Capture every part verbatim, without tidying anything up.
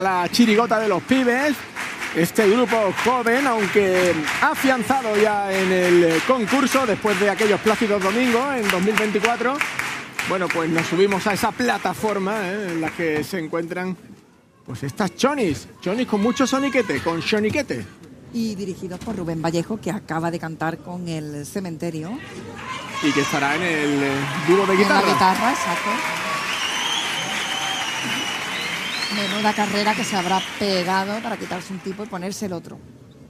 La chirigota de los pibes, este grupo joven, aunque afianzado ya en el concurso después de aquellos plácidos domingos en dos mil veinticuatro. Bueno, pues nos subimos a esa plataforma ¿eh? en la que se encuentran pues estas chonis, chonis con mucho soniquete, con soniquete. Y dirigidos por Rubén Vallejo, que acaba de cantar con El Cementerio. Y que estará en el dúo de guitarra. En la guitarra, exacto. Menuda carrera que se habrá pegado para quitarse un tipo y ponerse el otro.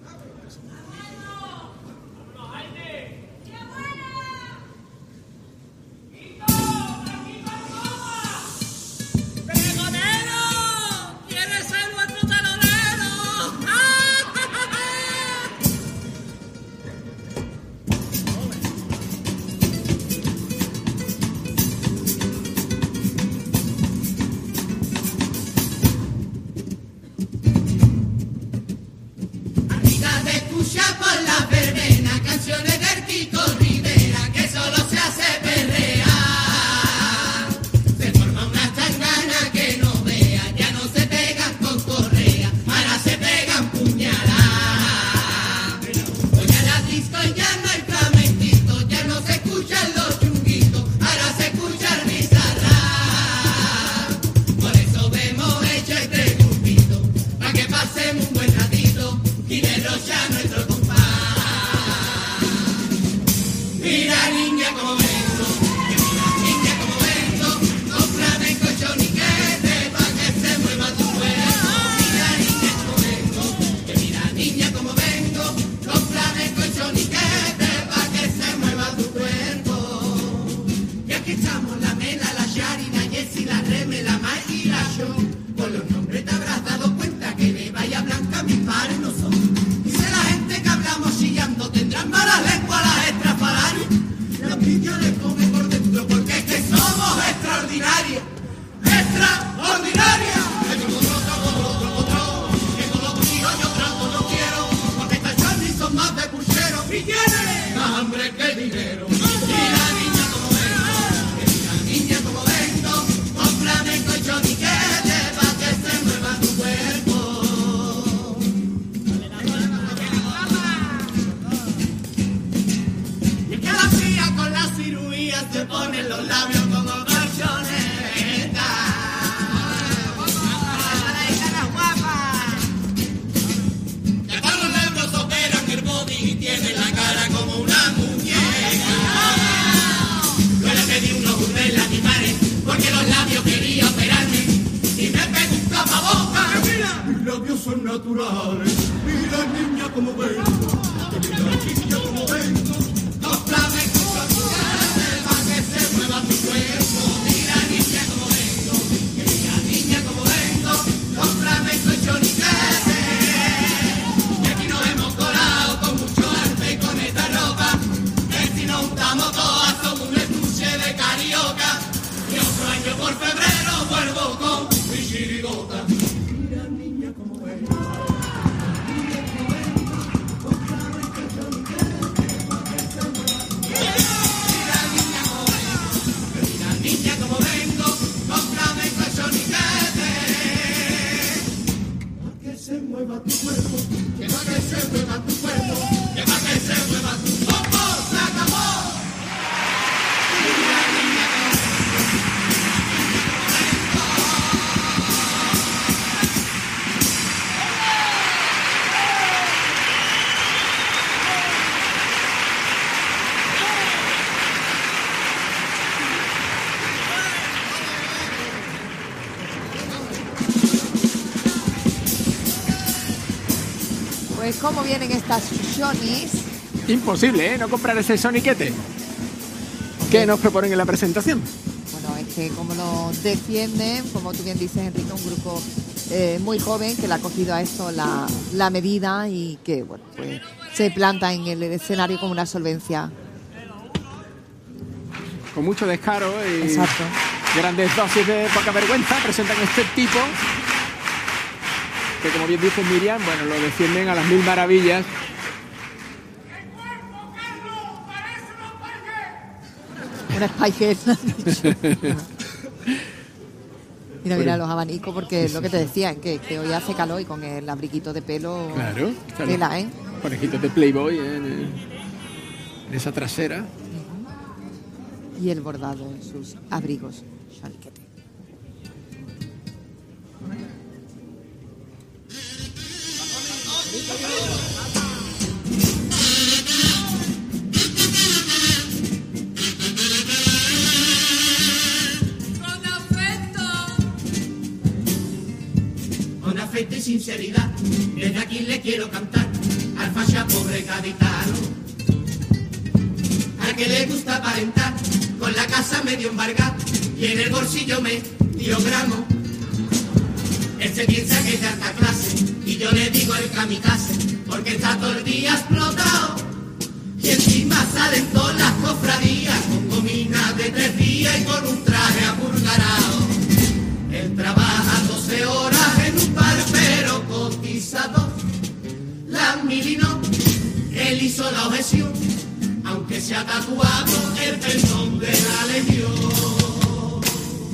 ¿Cómo vienen estas chonis? Imposible, ¿eh? No comprar ese soniquete. ¿Qué nos proponen en la presentación? Bueno, es que como lo defienden, como tú bien dices, Enrique, un grupo eh, muy joven que le ha cogido a esto la, la medida y que, bueno, pues se planta en el escenario con una solvencia. Con mucho descaro y Exacto. Grandes dosis de poca vergüenza presentan este tipo que, como bien dice Miriam, bueno, lo defienden a las mil maravillas. Una Spice. Y no mira los abanicos, porque es lo que te decía, que, que hoy hace calor y con el abriguito de pelo. Claro, claro. Tela, ¿eh? Conejitos de Playboy en, en esa trasera. Y el bordado en sus abrigos. Xaliquete. Con afecto y sinceridad, desde aquí le quiero cantar al facha pobre gaditano, al que le gusta aparentar, con la casa medio embargada y en el bolsillo medio gramo. Él se piensa que es de alta clase y yo le digo el kamikaze, porque está todo el día explotado y encima salen todas las cofradías con gominas de tres días y con un traje apurgarado. Él trabaja doce horas en un bar pero cotizado. La milinó, él hizo la objeción, aunque se ha tatuado el perdón de la legión.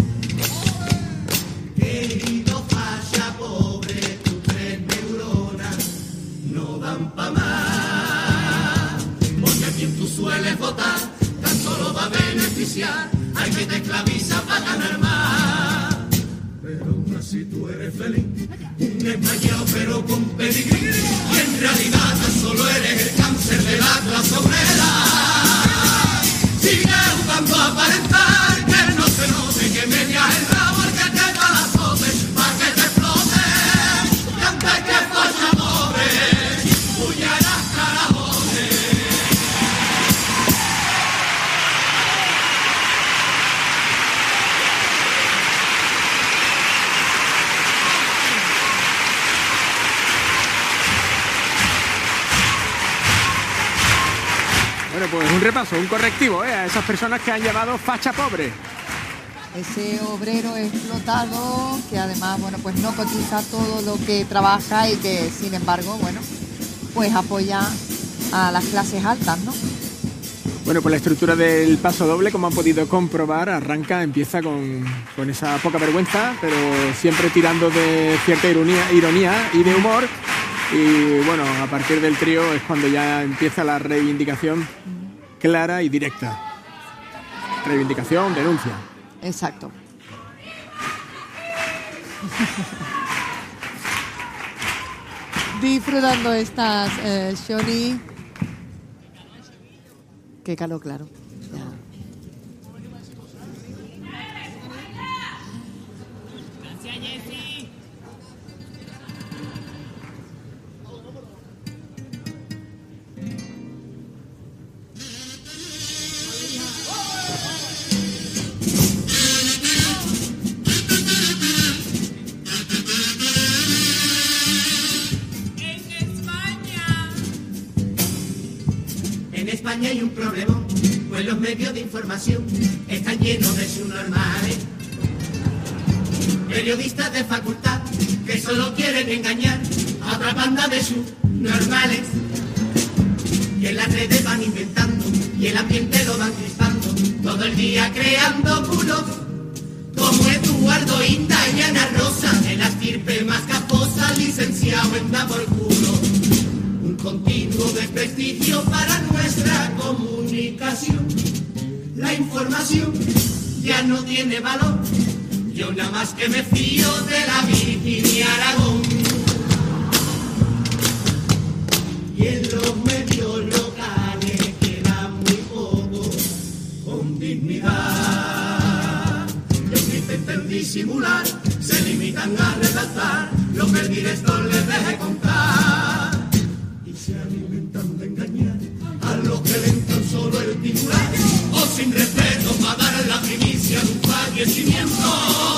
Querido facha pobre, tus tres neuronas no dan pa' más, porque a quien tú sueles votar tan solo va a beneficiar al que te esclaviza para ganar más. Pero aún así tú eres feliz, un desmayado pero con pedigrí, y en realidad tan solo eres el cáncer de la clase obrera. Sigue jugando a aparentar, que no se note que medias el rabo el que te da la azote, pa' que te explote, y antes que facha pobre, huyeras carajones. Bueno, pues un repaso, un correctivo, ¿eh? A esas personas que han llamado facha pobre. Ese obrero explotado que además, bueno, pues no cotiza todo lo que trabaja y que, sin embargo, bueno, pues apoya a las clases altas, ¿no? Bueno, pues la estructura del paso doble, como han podido comprobar, arranca, empieza con, con esa poca vergüenza, pero siempre tirando de cierta ironía, ironía y de humor. Y bueno, a partir del trío es cuando ya empieza la reivindicación clara y directa. Reivindicación, denuncia. Exacto. Disfrutando estas eh, Shoni. Qué calor, claro. Ya. En España hay un problema, pues los medios de información están llenos de subnormales. Periodistas de facultad que solo quieren engañar a otra banda de subnormales. Y en las redes van inventando y el ambiente lo van crispando, todo el día creando bulos, como Eduardo Inda y Ana Rosa, de la estirpe más caposa, licenciado en da por culo. Un continuo desprestigio para nuestra comunicación. La información ya no tiene valor. Yo nada más que me fío de la Virginia Aragón. Y en los medios locales queda muy poco con dignidad. Los que intentan disimular se limitan a redactar lo que el director les deje contar. Se alimentan de engañar a los que ven tan solo el titular, o sin respeto para dar la primicia de un fallecimiento,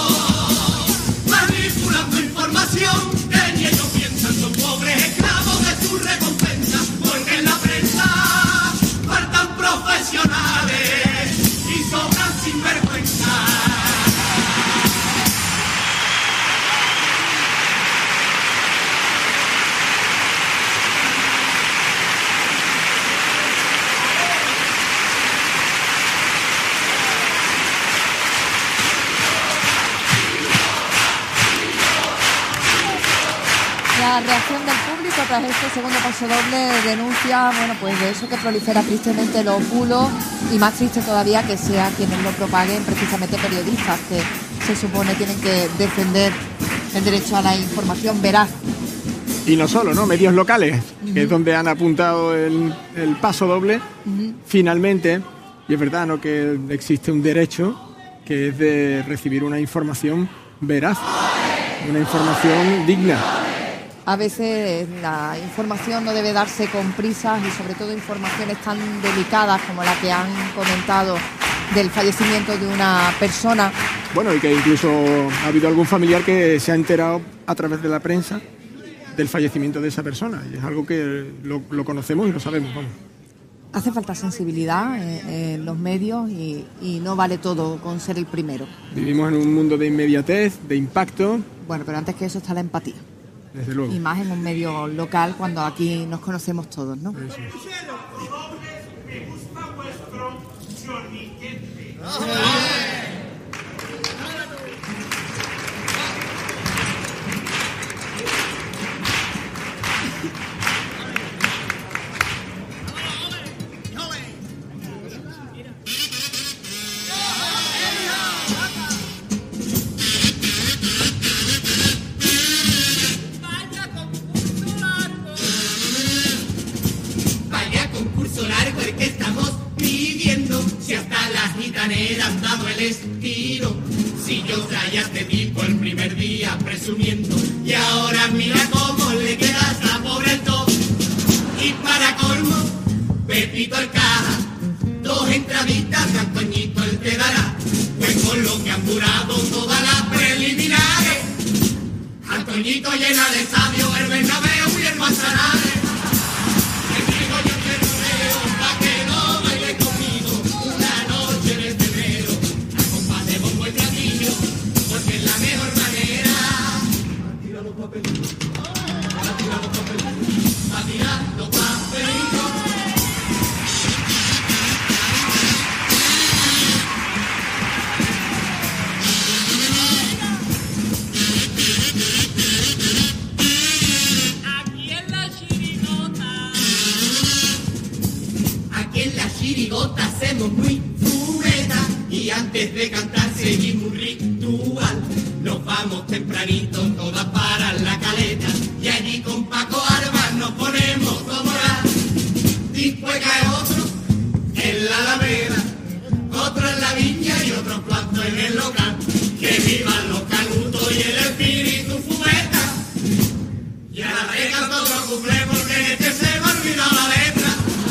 manipulando información que ni ellos piensan, son pobres esclavos de su recompensa, porque en la prensa faltan profesionales y sobran sinvergüenza. La reacción del público tras este segundo paso doble denuncia, bueno, pues de eso que prolifera tristemente los bulos y más triste todavía que sea quienes lo propaguen precisamente periodistas que se supone tienen que defender el derecho a la información veraz. Y no solo, ¿no? Medios locales, uh-huh. que es donde han apuntado el, el paso doble, uh-huh. finalmente, y es verdad, ¿no?, que existe un derecho que es de recibir una información veraz, una información digna. A veces la información no debe darse con prisas y sobre todo informaciones tan delicadas como la que han comentado del fallecimiento de una persona. Bueno, y que incluso ha habido algún familiar que se ha enterado a través de la prensa del fallecimiento de esa persona. Y es algo que lo, lo conocemos y lo sabemos. Vamos. Hace falta sensibilidad en, en los medios y, y no vale todo con ser el primero. Vivimos en un mundo de inmediatez, de impacto. Bueno, pero antes que eso está la empatía. Desde luego. Y más en un medio local cuando aquí nos conocemos todos, ¿no? Eso es. Han dado el estilo. Si yo traía a este tipo el primer día presumiendo, y ahora mira cómo le queda esta pobre el top. Y para colmo, Pepito el caja, dos entraditas de Antoñito él te dará. Pues con lo que han durado todas las preliminares, Antoñito llena de estadio el Bernabéu y el Manzanares. Hacemos muy fumeta y antes de cantar seguimos un ritual. Nos vamos tempranito todas para la caleta y allí con Paco Armas nos ponemos como la. Después cae otro en la Alameda, otro en la Viña y otros cuantos en el local. Que vivan los canutos y el espíritu fumeta. Y a la regla otro cumple porque en este se me ha olvidado la letra.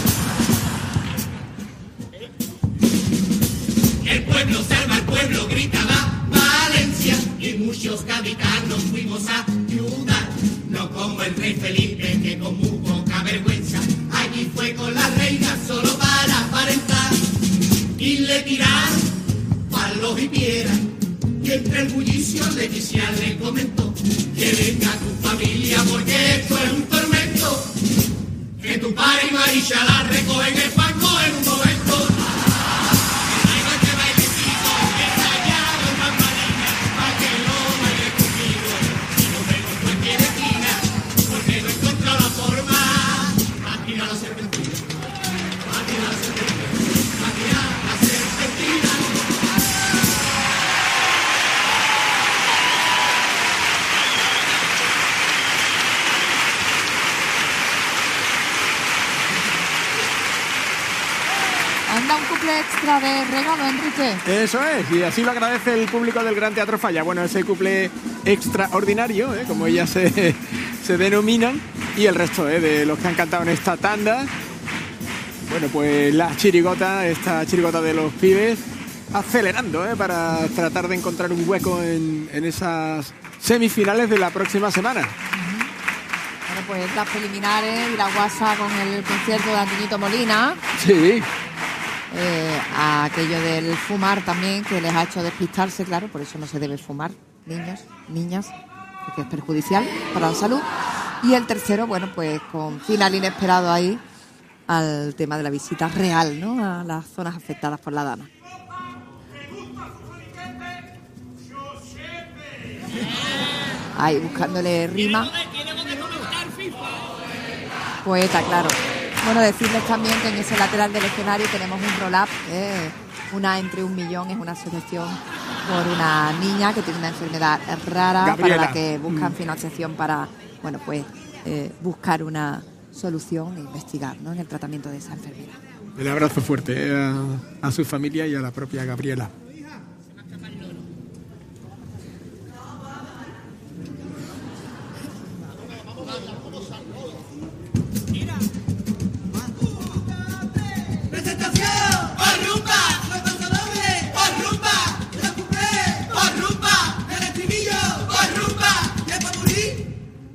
El pueblo salva al pueblo, gritaba Valencia, y muchos gaditanos fuimos a ayudar. No como el rey Felipe, que con muy poca vergüenza allí fue con la reina solo para aparentar. Y le tiraron palos y piedras, y entre el bullicio Leticia le comentó que venga tu familia porque esto es un tormento. Que tu padre y Marisha la recogen el fango en un momento. Anda un couple extra de regalo, Enrique. Eso es, y así lo agradece el público del Gran Teatro Falla. Bueno, ese couple extraordinario, ¿eh?, como ellas se, se denominan, y el resto ¿eh? de los que han cantado en esta tanda. Bueno, pues la chirigota, esta chirigota de los pibes, acelerando ¿eh? para tratar de encontrar un hueco en, en esas semifinales de la próxima semana. Bueno, pues las preliminares y la guasa con el concierto de Antoñito Molina. Sí. Eh, a aquello del fumar también, que les ha hecho despistarse, claro, por eso no se debe fumar, niños, niñas, porque es perjudicial para la salud. Y el tercero, bueno, pues con final inesperado ahí al tema de la visita real, ¿no?, a las zonas afectadas por la dana. Ahí buscándole rima. poeta, claro. Bueno, decirles también que en ese lateral del escenario tenemos un roll-up, eh, una entre un millón, es una asociación por una niña que tiene una enfermedad rara, Gabriela. para la que buscan Mm. financiación para, bueno, pues eh, buscar una solución e investigar, ¿no?, en el tratamiento de esa enfermedad. El abrazo fuerte eh, a, a su familia y a la propia Gabriela. Presentación, por rumba, por paso doble, por rumba, la cumple, por rumba, el estribillo, por rumba, y el popurrí.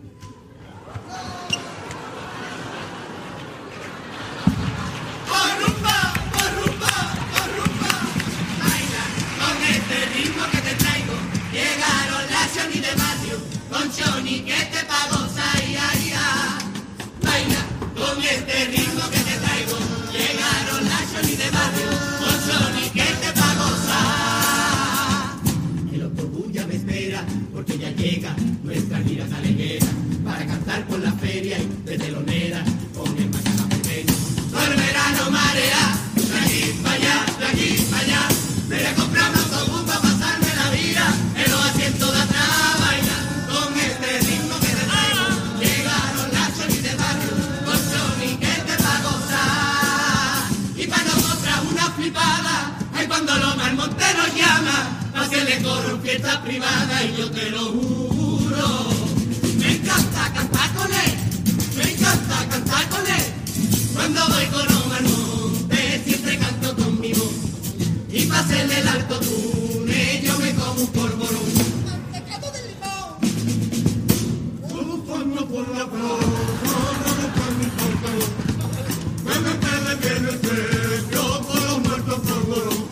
Por rumba, por rumba, por rumba. Baila con este ritmo que te traigo. Llegaron las Johnny de barrio, con Johnny que te pagó, ay, ay, ay. Baila con este ritmo que te traigo. Llegaron las Johnny de barrio, con Johnny que te pagó, ay. El autobús ya me espera, porque ya llega nuestra gira taleguera, para cantar por la feria y de telonera, con el mañana pequeño. Todo el verano marea, de aquí para allá, de aquí para allá. Me voy a comprar un autobús para pasarme la vida en los asientos de atrás. Baila con este ritmo que te traigo. Llegaron las Johnny de barrio, con Johnny que te va a gozar. Y para nosotras una flipada, ay, cuando Lomar Monte nos llama, a que le corro en fiesta privada, y yo te lo juro. Me encanta cantar con él, me encanta cantar con él. Cuando voy con Omar Monte siempre canto con mi voz. Y para hacerle el alto túnel yo me como un polvorón. ¡Mantecado de limón! Buscando por la plaza, buscando mi pantalón. Que me quede bien el precio por los muertos polvorón.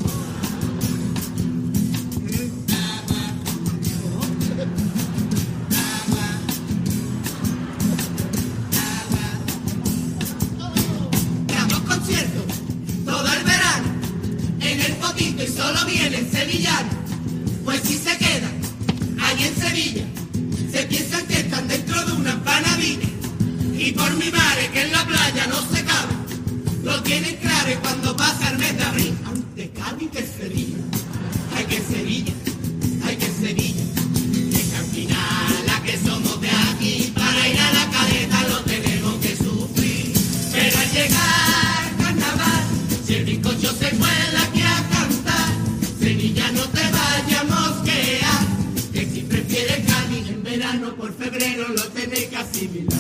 Damos conciertos todo el verano en el Potito y solo vienen sevillanos. Pues si se quedan ahí en Sevilla, se piensan que están dentro de una empanadilla. Y por mi madre que en la playa no se cabe, lo tienen claro y cuando pasa el mes de abril, ante Cádiz que Sevilla, hay que Sevilla, hay que Sevilla. Es que al final la que somos de aquí, para ir a la caleta lo tenemos que sufrir. Pero al llegar carnaval, si el bizcocho se cuela aquí a cantar, Sevilla no te vayas a mosquear, que si prefieres Cádiz en verano por febrero lo tenéis que asimilar.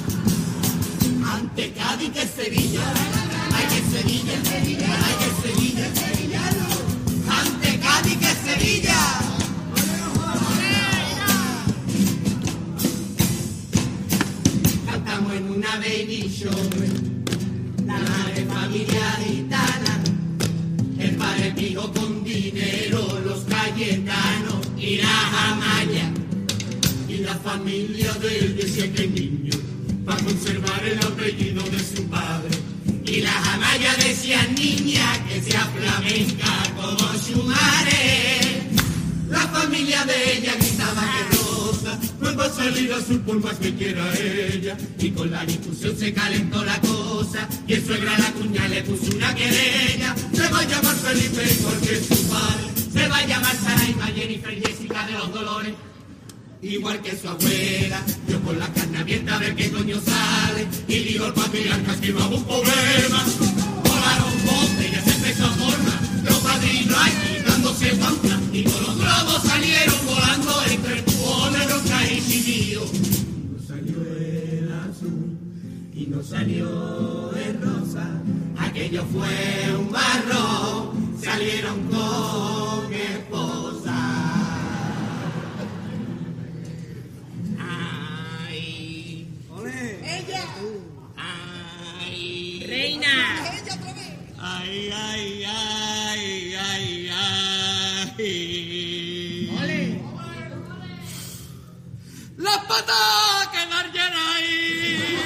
Ante Cádiz que Sevilla, hay que Sevilla, hay que Sevilla, ante Cádiz que Sevilla. Cantamos en una baby show, la madre familia gitana, el padre pijo con dinero, los Cayetanos y la Amaya, y la familia del diecisiete niños, para conservar el apellido de su padre. Y la Amaya decía niña que sea flamenca como su madre. La familia de ella gritaba que rosa no va a salir azul por más que quiera ella. Y con la discusión se calentó la cosa, y el suegra a la cuña le puso una querella. Se va a llamar Felipe igual que su padre, se va a llamar Saraima, Jennifer, Jessica de los Dolores, igual que su abuela. Yo con la carne abierta a ver qué coño sale, y digo el patriarca escribaba un poema. Volaron botellas, se empezó a formar los padrinos aquí dándose guanta, y con los globos salieron volando entre pujones, roca y chivillo. No salió el azul y no salió el rosa, aquello fue un marrón, salieron con esposa. Reina. Ay, ay, ay, ay, ay. Ole. Las patas quedar llenas ahí.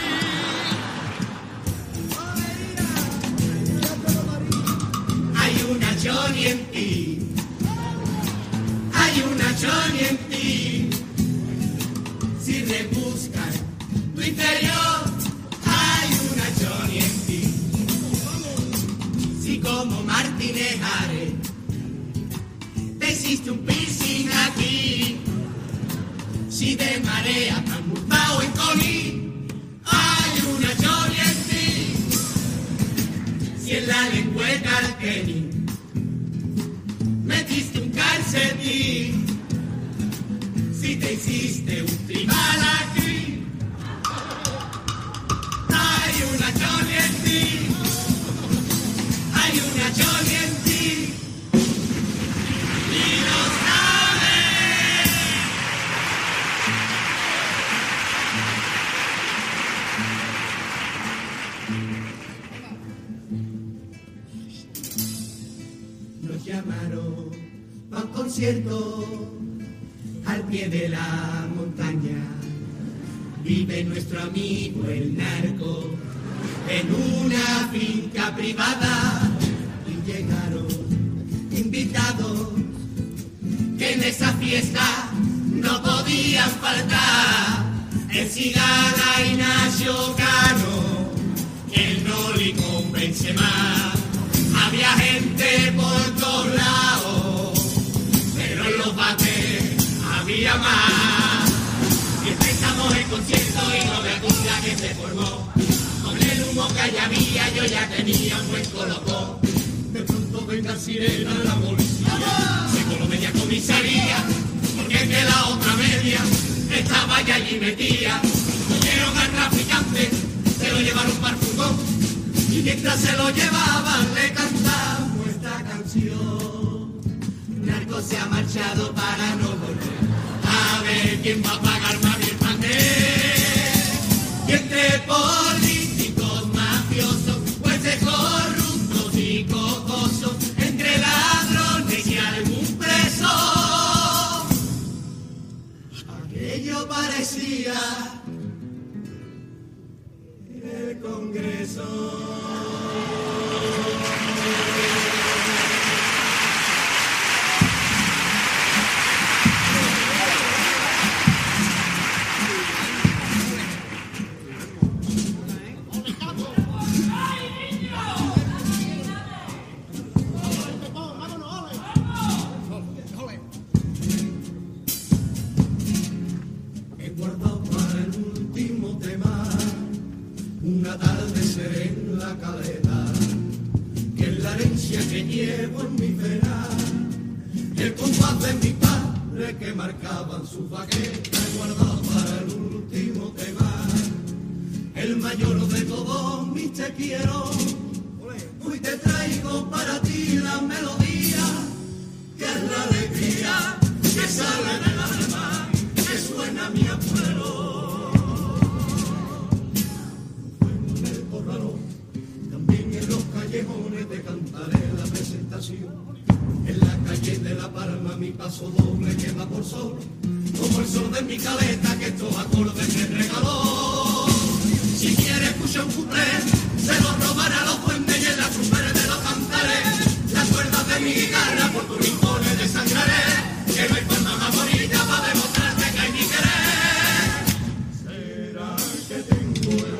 Hay una Johnny en ti. Hay una Johnny en ti. Si rebuscas tu interior, hay existe un piercing aquí. Si de marea tan mutado en Connie, hay una choli en ti. Si en la lengüeta al Kenny metiste un calcetín, si te hiciste un tribal aquí, hay una choli en ti, hay una choli en ti, y lo sabes. Nos llamaron a un concierto al pie de la montaña. Vive nuestro amigo el narco en una finca privada y llegaron invitados que en esa fiesta no podían faltar. El Cigala y Nacho Cano, el Noli con Benzema. Había gente por todos lados, pero en los bates había más. Y empezamos el concierto y no me acuerda que se formó. Con el humo que allá había yo ya tenía un buen colocón. De pronto venga sirena la policía, se coló media comisaría, porque es que la otra media estaba ya allí metida. Cogieron al traficante, se lo llevaron para el furgón, y mientras se lo llevaban le cantamos esta canción. Narco se ha marchado para no volver, a ver quién va a pagar más bien pané. Y entre políticos mafiosos, jueces corruptos y cocosos, entre ladrones y algún preso, aquello parecía el Congreso. He guardado para el último tema una tarde serena en la caleta, que es la herencia que llevo en mi pena, el compás de mi padre que marcaban sus baquetas. He guardado para el último tema el mayor de todos mis te quiero. Hoy te traigo para ti la melodía, que es la alegría que sale del alma, que suena mi abuelo. En el corralón, también en los callejones te cantaré la presentación. En la calle de La Palma mi paso doble queda por sol, como el sol de mi caleta que estos acordes me regaló. Si quieres escuchar un cuplé, se lo robaré a los duendes y en la cruz verde lo cantaré. Las cuerdas de mi guitarra por tus rincones desangraré, que no hay forma más bonita para demostrarte que hay mi querer. Será que tengo el